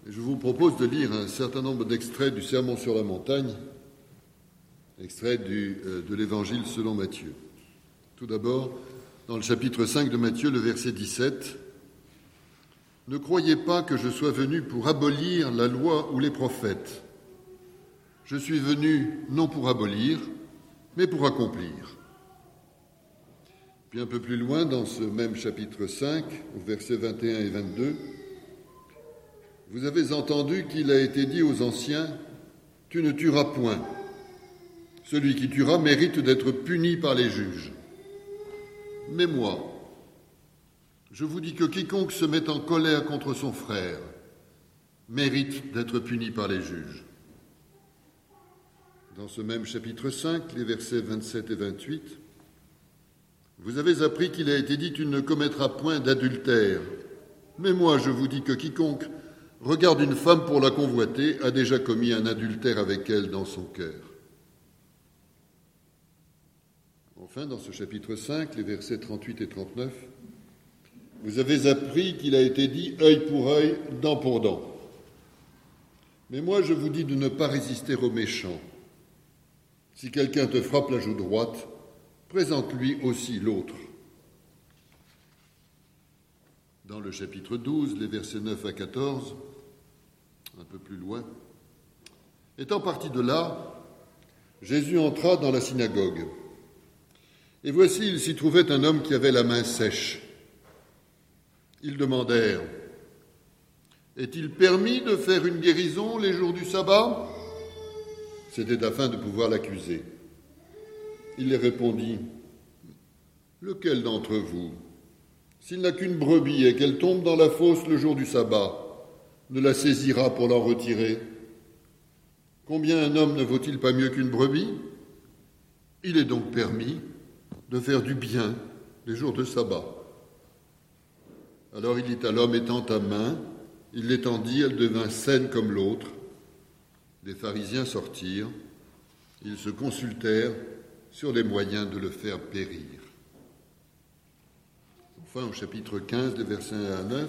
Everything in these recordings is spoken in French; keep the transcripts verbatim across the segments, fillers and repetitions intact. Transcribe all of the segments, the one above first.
Je vous propose de lire un certain nombre d'extraits du Sermon sur la montagne, extraits du, euh, de l'Évangile selon Matthieu. Tout d'abord, dans le chapitre cinq de Matthieu, le verset dix-sept, « Ne croyez pas que je sois venu pour abolir la loi ou les prophètes. Je suis venu non pour abolir, mais pour accomplir. » Puis un peu plus loin, dans ce même chapitre cinq, au verset vingt et un et vingt-deux, « Vous avez entendu qu'il a été dit aux anciens, « Tu ne tueras point. Celui qui tuera mérite d'être puni par les juges. Mais moi, je vous dis que quiconque se met en colère contre son frère mérite d'être puni par les juges. » Dans ce même chapitre cinq, les versets vingt-sept et vingt-huit, « Vous avez appris qu'il a été dit « Tu ne commettras point d'adultère. Mais moi, je vous dis que quiconque regarde une femme pour la convoiter a déjà commis un adultère avec elle dans son cœur. » Enfin, dans ce chapitre cinq, les versets trente-huit et trente-neuf, « Vous avez appris qu'il a été dit « œil pour œil, dent pour dent. » Mais moi, je vous dis de ne pas résister aux méchants. Si quelqu'un te frappe la joue droite, présente-lui aussi l'autre. » Dans le chapitre douze, les versets neuf à quatorze, un peu plus loin, « Étant parti de là, Jésus entra dans la synagogue. Et voici, il s'y trouvait un homme qui avait la main sèche. Ils demandèrent, « Est-il permis de faire une guérison les jours du sabbat ?» C'était afin de pouvoir l'accuser. Il les répondit, « Lequel d'entre vous, s'il n'a qu'une brebis et qu'elle tombe dans la fosse le jour du sabbat, ne la saisira pour l'en retirer? Combien un homme ne vaut-il pas mieux qu'une brebis? Il est donc permis de faire du bien les jours de sabbat. » Alors il dit à l'homme, « Étends ta main. » Il l'étendit, elle devint saine comme l'autre. Les pharisiens sortirent. Ils se consultèrent sur les moyens de le faire périr. Enfin, au chapitre quinze, des versets un à neuf.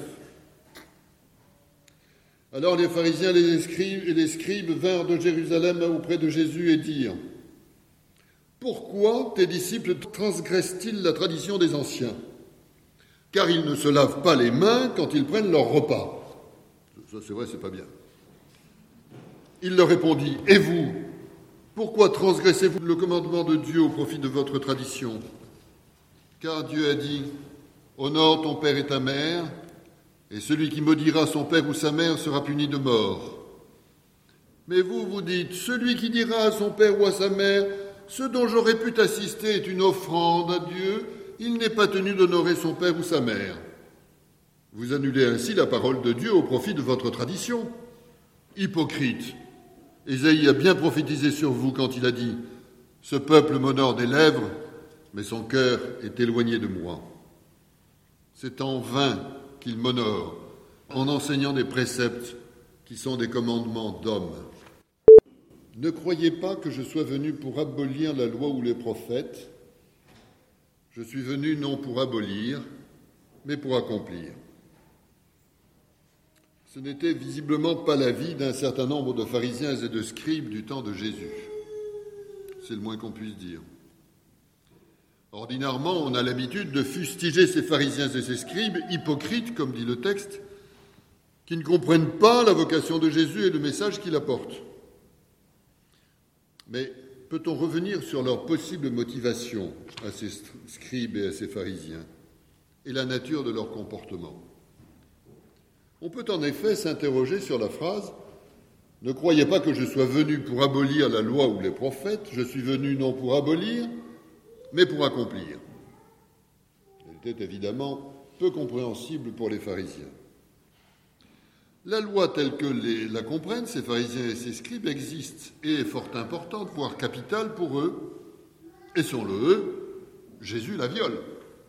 « Alors les pharisiens et les scribes, et les scribes vinrent de Jérusalem auprès de Jésus et dirent, « Pourquoi tes disciples transgressent-ils la tradition des anciens? Car ils ne se lavent pas les mains quand ils prennent leur repas. » Ça, c'est vrai, c'est pas bien. Il leur répondit, « Et vous, pourquoi transgressez-vous le commandement de Dieu au profit de votre tradition? Car Dieu a dit, « Honore ton père et ta mère, et celui qui maudira son père ou sa mère sera puni de mort. » Mais vous, vous dites, « Celui qui dira à son père ou à sa mère, « Ce dont j'aurais pu t'assister est une offrande à Dieu, il n'est pas tenu d'honorer son père ou sa mère. » Vous annulez ainsi la parole de Dieu au profit de votre tradition. Hypocrite, Ésaïe a bien prophétisé sur vous quand il a dit « Ce peuple m'honore des lèvres, mais son cœur est éloigné de moi. » C'est en vain qu'il m'honore, en enseignant des préceptes qui sont des commandements d'hommes. Ne croyez pas que je sois venu pour abolir la loi ou les prophètes. Je suis venu non pour abolir, mais pour accomplir. Ce n'était visiblement pas l'avis d'un certain nombre de pharisiens et de scribes du temps de Jésus. C'est le moins qu'on puisse dire. Ordinairement, on a l'habitude de fustiger ces pharisiens et ces scribes, hypocrites, comme dit le texte, qui ne comprennent pas la vocation de Jésus et le message qu'il apporte. Mais peut-on revenir sur leur possible motivation à ces scribes et à ces pharisiens et la nature de leur comportement? On peut en effet s'interroger sur la phrase « Ne croyez pas que je sois venu pour abolir la loi ou les prophètes, je suis venu non pour abolir, mais pour accomplir. » Elle était évidemment peu compréhensible pour les pharisiens. La loi telle que les, la comprennent ces pharisiens et ces scribes existe et est fort importante, voire capitale pour eux, et sans le eux, Jésus la viole.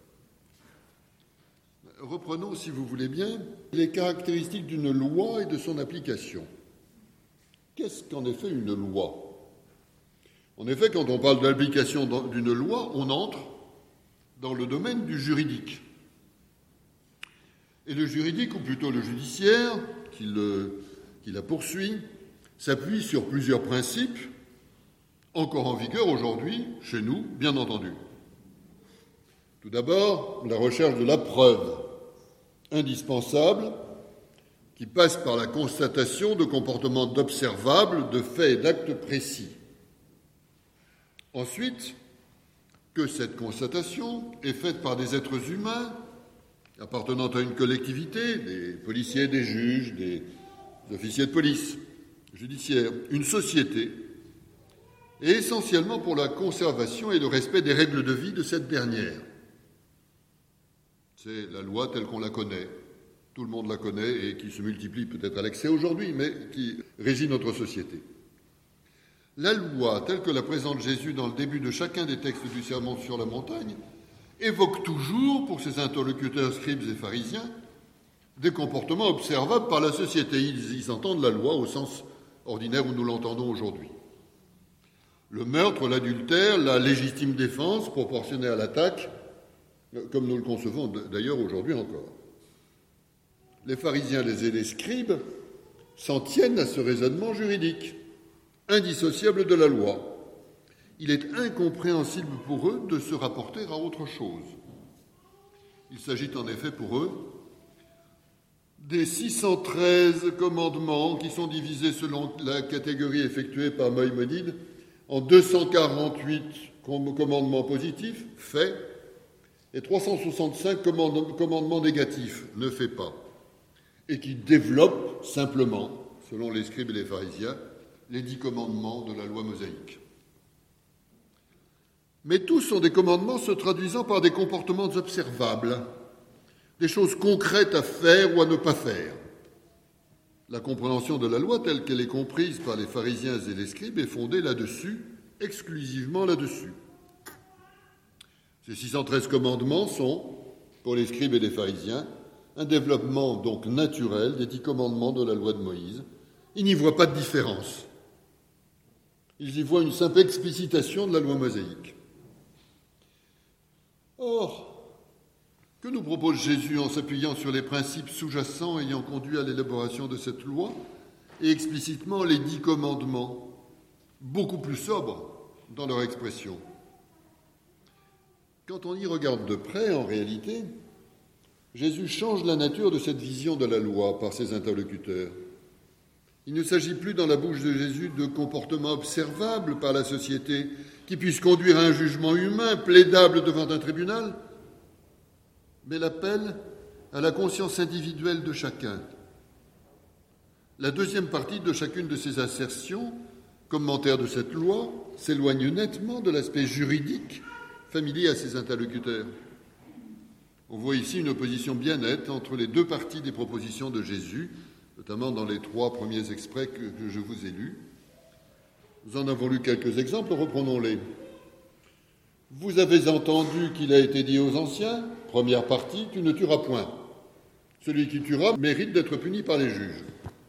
Reprenons, si vous voulez bien, les caractéristiques d'une loi et de son application. Qu'est-ce qu'en effet une loi? En effet, quand on parle d'application d'une loi, on entre dans le domaine du juridique. Et le juridique, ou plutôt le judiciaire, qui le qui la poursuit, s'appuie sur plusieurs principes, encore en vigueur aujourd'hui, chez nous, bien entendu. Tout d'abord, la recherche de la preuve, indispensable, qui passe par la constatation de comportements observables, de faits et d'actes précis. Ensuite, que cette constatation est faite par des êtres humains appartenant à une collectivité, des policiers, des juges, des officiers de police judiciaire, une société, et essentiellement pour la conservation et le respect des règles de vie de cette dernière. C'est la loi telle qu'on la connaît, tout le monde la connaît et qui se multiplie peut-être à l'excès aujourd'hui, mais qui régit notre société. La loi, telle que la présente Jésus dans le début de chacun des textes du Sermon sur la montagne, évoque toujours, pour ses interlocuteurs scribes et pharisiens, des comportements observables par la société. Ils, ils entendent la loi au sens ordinaire où nous l'entendons aujourd'hui. Le meurtre, l'adultère, la légitime défense proportionnée à l'attaque, comme nous le concevons d'ailleurs aujourd'hui encore. Les pharisiens et les scribes s'en tiennent à ce raisonnement juridique, indissociable de la loi. Il est incompréhensible pour eux de se rapporter à autre chose. Il s'agit en effet pour eux des six cent treize commandements qui sont divisés selon la catégorie effectuée par Maïmonide en deux cent quarante-huit commandements positifs, faits, et trois cent soixante-cinq commandements négatifs, ne fait pas, et qui développent simplement, selon les scribes et les pharisiens, les dix commandements de la loi mosaïque. Mais tous sont des commandements se traduisant par des comportements observables, des choses concrètes à faire ou à ne pas faire. La compréhension de la loi telle qu'elle est comprise par les pharisiens et les scribes est fondée là-dessus, exclusivement là-dessus. Ces six cent treize commandements sont, pour les scribes et les pharisiens, un développement donc naturel des dix commandements de la loi de Moïse. Ils n'y voient pas de différence. Ils y voient une simple explicitation de la loi mosaïque. Or, que nous propose Jésus en s'appuyant sur les principes sous-jacents ayant conduit à l'élaboration de cette loi, et explicitement les dix commandements, beaucoup plus sobres dans leur expression? Quand on y regarde de près, en réalité, Jésus change la nature de cette vision de la loi par ses interlocuteurs. Il ne s'agit plus dans la bouche de Jésus de comportements observables par la société qui puissent conduire à un jugement humain plaidable devant un tribunal, mais l'appel à la conscience individuelle de chacun. La deuxième partie de chacune de ces assertions, commentaire de cette loi, s'éloigne nettement de l'aspect juridique familier à ses interlocuteurs. On voit ici une opposition bien nette entre les deux parties des propositions de Jésus, notamment dans les trois premiers extraits que, que je vous ai lus. Nous en avons lu quelques exemples, reprenons-les. Vous avez entendu qu'il a été dit aux anciens, première partie, tu ne tueras point. Celui qui tuera mérite d'être puni par les juges.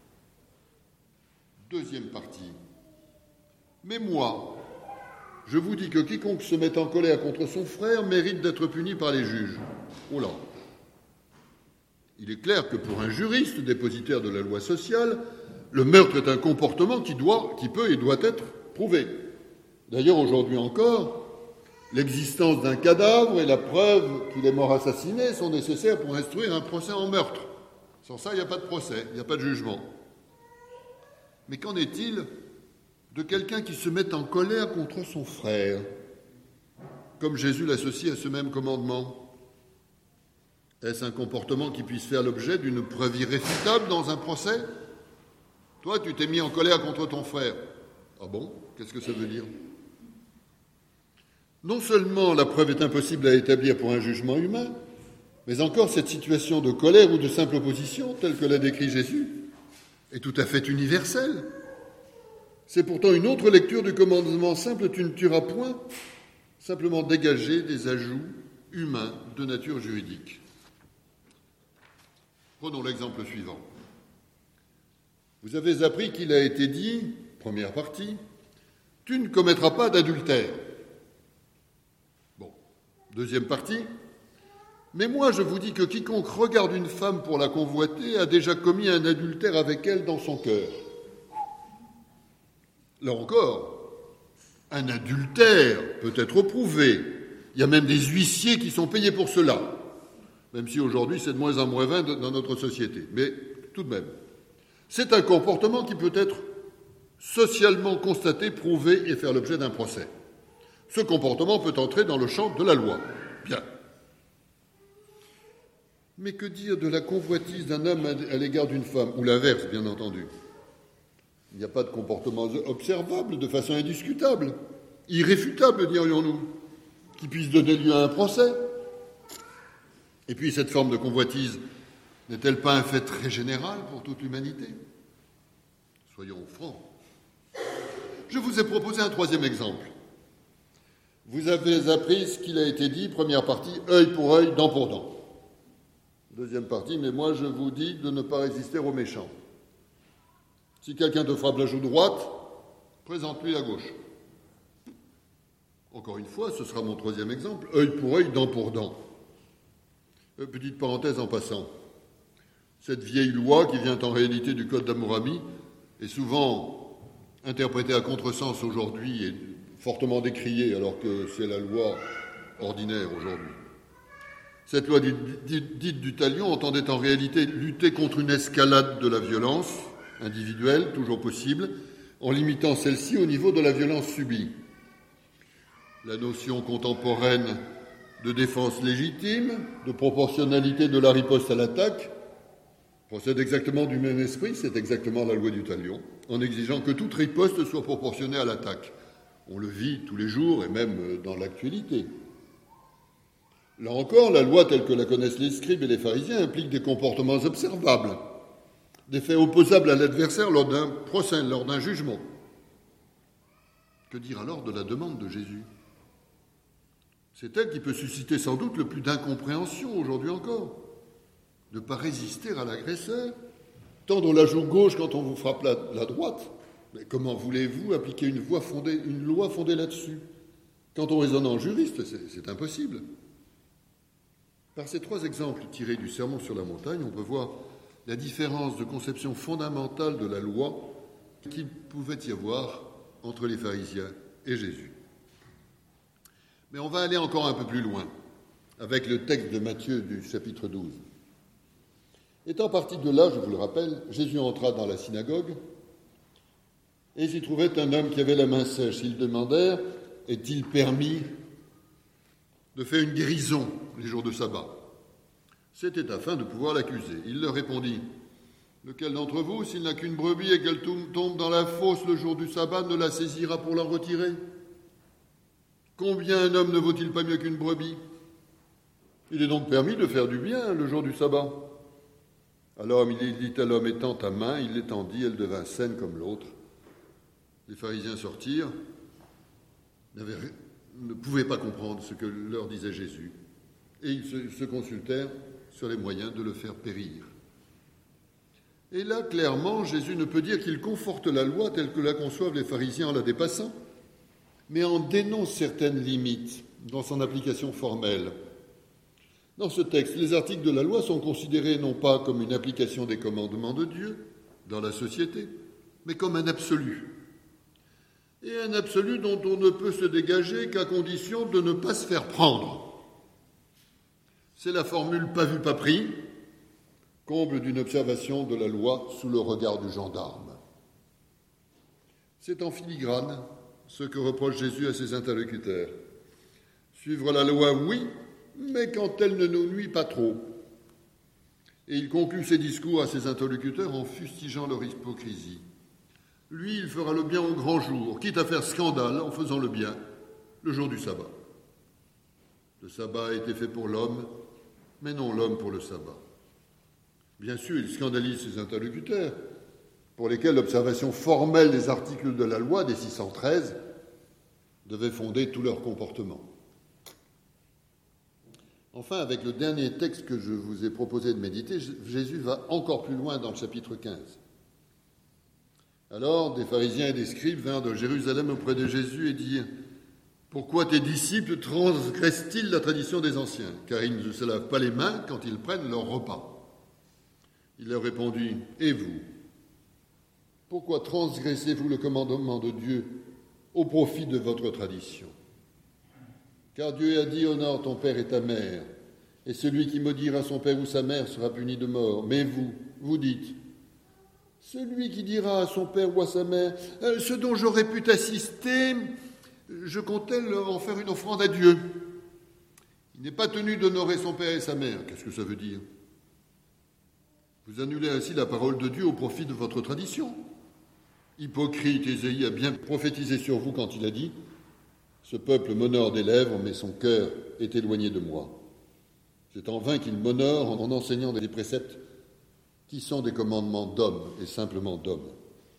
Deuxième partie. Mais moi, je vous dis que quiconque se met en colère contre son frère mérite d'être puni par les juges. Oh là! Il est clair que pour un juriste dépositaire de la loi sociale, le meurtre est un comportement qui doit, qui peut et doit être prouvé. D'ailleurs, aujourd'hui encore, l'existence d'un cadavre et la preuve qu'il est mort assassiné sont nécessaires pour instruire un procès en meurtre. Sans ça, il n'y a pas de procès, il n'y a pas de jugement. Mais qu'en est-il de quelqu'un qui se met en colère contre son frère, comme Jésus l'associe à ce même commandement? Est-ce un comportement qui puisse faire l'objet d'une preuve irréfutable dans un procès? Toi, tu t'es mis en colère contre ton frère. Ah bon? Qu'est-ce que ça veut dire? Non seulement la preuve est impossible à établir pour un jugement humain, mais encore cette situation de colère ou de simple opposition, telle que l'a décrit Jésus, est tout à fait universelle. C'est pourtant une autre lecture du commandement simple « tu ne tueras point », simplement dégagé des ajouts humains de nature juridique. Prenons l'exemple suivant. Vous avez appris qu'il a été dit, première partie, « tu ne commettras pas d'adultère ». Bon, deuxième partie, Mais moi, je vous dis que quiconque regarde une femme pour la convoiter a déjà commis un adultère avec elle dans son cœur. Là encore, un adultère peut être prouvé. Il y a même des huissiers qui sont payés pour cela, même si aujourd'hui c'est de moins en moins vain dans notre société. Mais tout de même, c'est un comportement qui peut être socialement constaté, prouvé et faire l'objet d'un procès. Ce comportement peut entrer dans le champ de la loi. Bien. Mais que dire de la convoitise d'un homme à l'égard d'une femme, ou l'inverse, bien entendu? Il n'y a pas de comportement observable de façon indiscutable, irréfutable, dirions-nous, qui puisse donner lieu à un procès. Et puis, cette forme de convoitise n'est-elle pas un fait très général pour toute l'humanité? Soyons francs. Je vous ai proposé un troisième exemple. Vous avez appris ce qu'il a été dit, première partie, œil pour œil, dent pour dent. Deuxième partie, mais moi je vous dis de ne pas résister aux méchants. Si quelqu'un te frappe la joue droite, présente-lui la gauche. Encore une fois, ce sera mon troisième exemple, œil pour œil, dent pour dent. Euh, petite parenthèse en passant. Cette vieille loi, qui vient en réalité du Code d'Hammurabi, est souvent interprétée à contresens aujourd'hui et fortement décriée, alors que c'est la loi ordinaire aujourd'hui. Cette loi dite du talion entendait en réalité lutter contre une escalade de la violence individuelle, toujours possible, en limitant celle-ci au niveau de la violence subie. La notion contemporaine de défense légitime, de proportionnalité de la riposte à l'attaque, procède exactement du même esprit, c'est exactement la loi du talion, en exigeant que toute riposte soit proportionnée à l'attaque. On le vit tous les jours et même dans l'actualité. Là encore, la loi telle que la connaissent les scribes et les pharisiens implique des comportements observables, des faits opposables à l'adversaire lors d'un procès, lors d'un jugement. Que dire alors de la demande de Jésus? C'est elle qui peut susciter sans doute le plus d'incompréhension aujourd'hui encore. Ne pas résister à l'agresseur, tendre la joue gauche quand on vous frappe la, la droite. Mais comment voulez-vous appliquer une, voie fondée, une loi fondée là-dessus? Quand on raisonne en juriste, c'est, c'est impossible. Par ces trois exemples tirés du Sermon sur la montagne, on peut voir la différence de conception fondamentale de la loi qu'il pouvait y avoir entre les pharisiens et Jésus. Mais on va aller encore un peu plus loin, avec le texte de Matthieu du chapitre douze. Étant parti de là, je vous le rappelle, Jésus entra dans la synagogue et s'y trouvait un homme qui avait la main sèche. Ils demandèrent, est-il permis de faire une guérison les jours de sabbat? C'était afin de pouvoir l'accuser. Il leur répondit, lequel d'entre vous, s'il n'a qu'une brebis et qu'elle tombe dans la fosse le jour du sabbat, ne la saisira pour l'en retirer? Combien un homme ne vaut-il pas mieux qu'une brebis? Il est donc permis de faire du bien le jour du sabbat. Alors il dit à l'homme, étends ta main, il l'étendit, elle devint saine comme l'autre. Les pharisiens sortirent, n'avaient, ne pouvaient pas comprendre ce que leur disait Jésus, et ils se, se consultèrent sur les moyens de le faire périr. Et là, clairement, Jésus ne peut dire qu'il conforte la loi telle que la conçoivent les pharisiens en la dépassant, mais en dénonce certaines limites dans son application formelle. Dans ce texte, les articles de la loi sont considérés non pas comme une application des commandements de Dieu dans la société, mais comme un absolu. Et un absolu dont on ne peut se dégager qu'à condition de ne pas se faire prendre. C'est la formule « pas vu, pas pris », comble d'une observation de la loi sous le regard du gendarme. C'est en filigrane ce que reproche Jésus à ses interlocuteurs. Suivre la loi, oui, mais quand elle ne nous nuit pas trop. Et il conclut ses discours à ses interlocuteurs en fustigeant leur hypocrisie. Lui, il fera le bien au grand jour, quitte à faire scandale en faisant le bien, le jour du sabbat. Le sabbat a été fait pour l'homme, mais non l'homme pour le sabbat. Bien sûr, il scandalise ses interlocuteurs, pour lesquels l'observation formelle des articles de la loi des six cent treize devait fonder tout leur comportement. Enfin, avec le dernier texte que je vous ai proposé de méditer, Jésus va encore plus loin dans le chapitre quinze. Alors, des pharisiens et des scribes vinrent de Jérusalem auprès de Jésus et dirent « Pourquoi tes disciples transgressent-ils la tradition des anciens? Car ils ne se lavent pas les mains quand ils prennent leur repas. Il leur répondit, et vous? Pourquoi transgressez-vous le commandement de Dieu au profit de votre tradition? Car Dieu a dit, honore ton père et ta mère, et celui qui maudira son père ou sa mère sera puni de mort. Mais vous, vous dites, celui qui dira à son père ou à sa mère, euh, ce dont j'aurais pu t'assister, je comptais leur en faire une offrande à Dieu. Il n'est pas tenu d'honorer son père et sa mère. Qu'est-ce que ça veut dire? Vous annulez ainsi la parole de Dieu au profit de votre tradition. Hypocrite, Ésaïe a bien prophétisé sur vous quand il a dit « Ce peuple m'honore des lèvres, mais son cœur est éloigné de moi. » C'est en vain qu'il m'honore en enseignant des préceptes qui sont des commandements d'hommes et simplement d'hommes.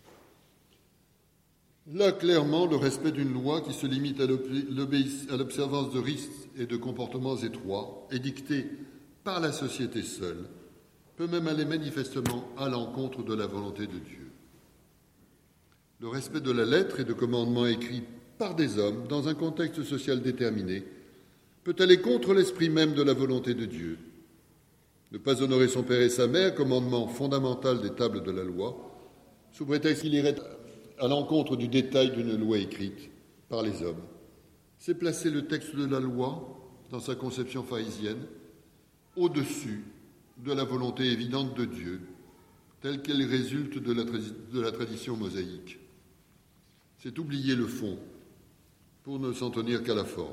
Là, clairement, le respect d'une loi qui se limite à l'observance de risques et de comportements étroits, édictés par la société seule, peut même aller manifestement à l'encontre de la volonté de Dieu. Le respect de la lettre et de commandements écrits par des hommes dans un contexte social déterminé peut aller contre l'esprit même de la volonté de Dieu. Ne pas honorer son père et sa mère, commandement fondamental des tables de la loi, sous prétexte qu'il irait à l'encontre du détail d'une loi écrite par les hommes, c'est placer le texte de la loi, dans sa conception pharisienne, au-dessus de la volonté évidente de Dieu, telle qu'elle résulte de la, tra- de la tradition mosaïque. C'est oublier le fond pour ne s'en tenir qu'à la forme.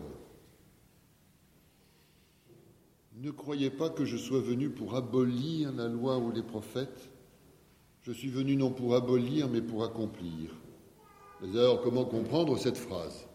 Ne croyez pas que je sois venu pour abolir la loi ou les prophètes. Je suis venu non pour abolir, mais pour accomplir. Mais alors, comment comprendre cette phrase?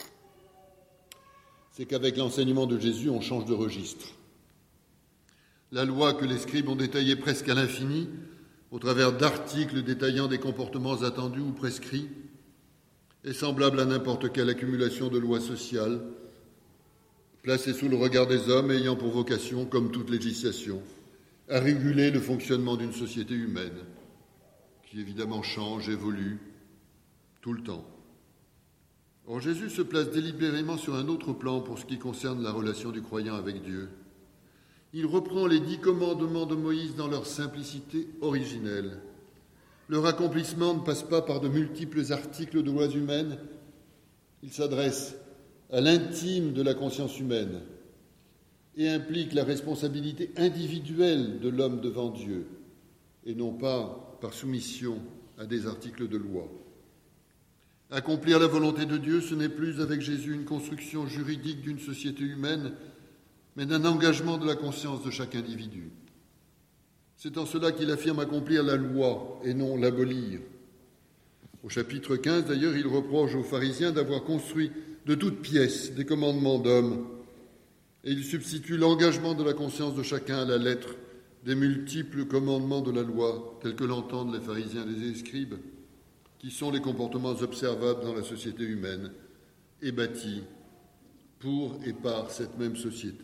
C'est qu'avec l'enseignement de Jésus, on change de registre. La loi que les scribes ont détaillée presque à l'infini, au travers d'articles détaillant des comportements attendus ou prescrits, est semblable à n'importe quelle accumulation de lois sociales, placées sous le regard des hommes, ayant pour vocation, comme toute législation, à réguler le fonctionnement d'une société humaine, qui évidemment change, évolue, tout le temps. Or, Jésus se place délibérément sur un autre plan pour ce qui concerne la relation du croyant avec Dieu. Il reprend les dix commandements de Moïse dans leur simplicité originelle. Leur accomplissement ne passe pas par de multiples articles de lois humaines. Il s'adresse à l'intime de la conscience humaine et implique la responsabilité individuelle de l'homme devant Dieu, et non pas par soumission à des articles de loi. Accomplir la volonté de Dieu, ce n'est plus avec Jésus une construction juridique d'une société humaine, mais d'un engagement de la conscience de chaque individu. C'est en cela qu'il affirme accomplir la loi et non l'abolir. Au chapitre quinze, d'ailleurs, il reproche aux pharisiens d'avoir construit de toutes pièces des commandements d'hommes, et il substitue l'engagement de la conscience de chacun à la lettre des multiples commandements de la loi, tels que l'entendent les pharisiens et les scribes, qui sont les comportements observables dans la société humaine et bâtis pour et par cette même société.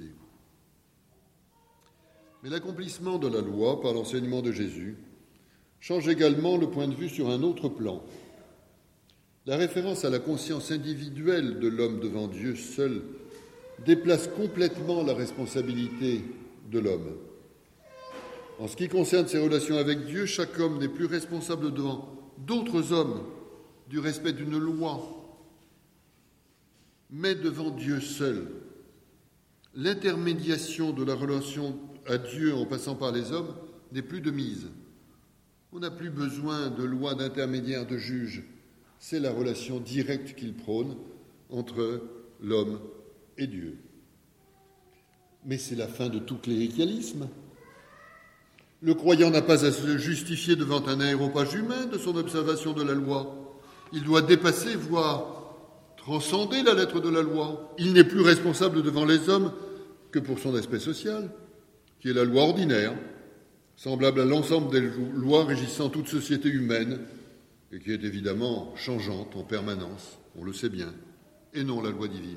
Mais l'accomplissement de la loi par l'enseignement de Jésus change également le point de vue sur un autre plan. La référence à la conscience individuelle de l'homme devant Dieu seul déplace complètement la responsabilité de l'homme. En ce qui concerne ses relations avec Dieu, chaque homme n'est plus responsable devant d'autres hommes du respect d'une loi, mais devant Dieu seul. L'intermédiation de la relation à Dieu en passant par les hommes n'est plus de mise. On n'a plus besoin de loi d'intermédiaire de juge. C'est la relation directe qu'il prône entre l'homme et Dieu. Mais c'est la fin de tout cléricalisme. Le croyant n'a pas à se justifier devant un aéropage humain de son observation de la loi. Il doit dépasser, voire transcender la lettre de la loi. Il n'est plus responsable devant les hommes que pour son aspect social, qui est la loi ordinaire, semblable à l'ensemble des lois régissant toute société humaine, et qui est évidemment changeante en permanence, on le sait bien, et non la loi divine.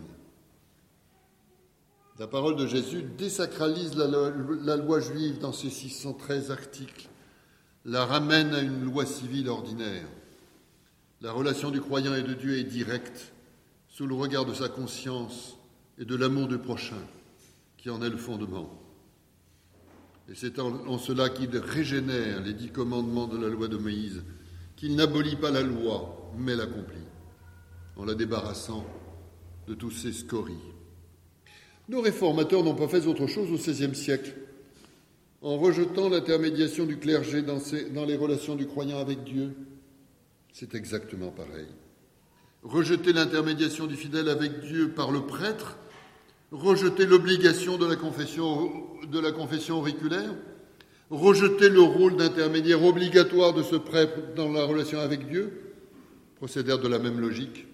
La parole de Jésus désacralise la loi, la loi juive dans ses six cent treize articles, la ramène à une loi civile ordinaire. La relation du croyant et de Dieu est directe, sous le regard de sa conscience et de l'amour du prochain, qui en est le fondement. Et c'est en, en cela qu'il régénère les dix commandements de la loi de Moïse, qu'il n'abolit pas la loi, mais l'accomplit, en la débarrassant de tous ses scories. Nos réformateurs n'ont pas fait autre chose au seizième siècle, en rejetant l'intermédiation du clergé dans, ses, dans les relations du croyant avec Dieu. C'est exactement pareil. Rejeter l'intermédiation du fidèle avec Dieu par le prêtre, rejeter l'obligation de la confession, de la confession auriculaire, rejeter le rôle d'intermédiaire obligatoire de ce prêtre dans la relation avec Dieu, procédèrent de la même logique.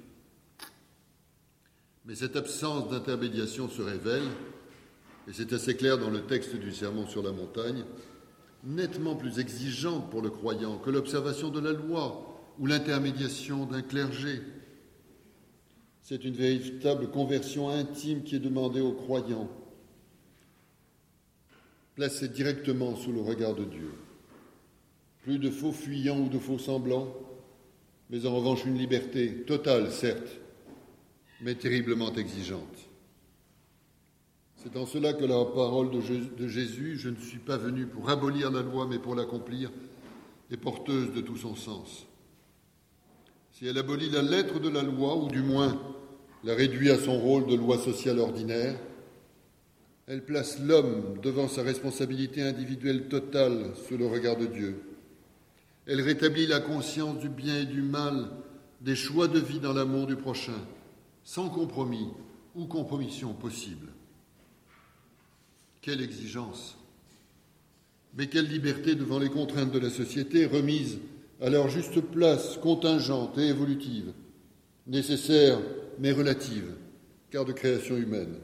Mais cette absence d'intermédiation se révèle, et c'est assez clair dans le texte du Sermon sur la montagne, nettement plus exigeante pour le croyant que l'observation de la loi ou l'intermédiation d'un clergé. C'est une véritable conversion intime qui est demandée aux croyants, placés directement sous le regard de Dieu. Plus de faux fuyants ou de faux semblants, mais en revanche une liberté totale, certes, mais terriblement exigeante. C'est en cela que la parole de Jésus, « Je ne suis pas venu pour abolir la loi, mais pour l'accomplir », est porteuse de tout son sens. Si elle abolit la lettre de la loi, ou du moins la réduit à son rôle de loi sociale ordinaire, elle place l'homme devant sa responsabilité individuelle totale sous le regard de Dieu. Elle rétablit la conscience du bien et du mal, des choix de vie dans l'amour du prochain, sans compromis ou compromission possible. Quelle exigence! Mais quelle liberté devant les contraintes de la société, remises à leur juste place, contingente et évolutive, nécessaire mais relative, car de création humaine.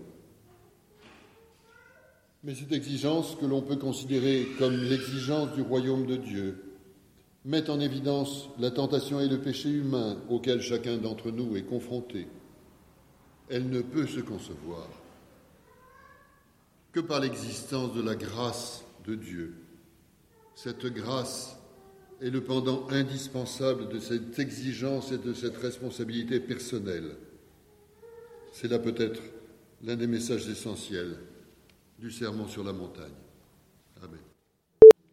Mais cette exigence, que l'on peut considérer comme l'exigence du royaume de Dieu, met en évidence la tentation et le péché humain auquel chacun d'entre nous est confronté. Elle ne peut se concevoir que par l'existence de la grâce de Dieu. Cette grâce est le pendant indispensable de cette exigence et de cette responsabilité personnelle. C'est là peut-être l'un des messages essentiels du Sermon sur la montagne. Amen.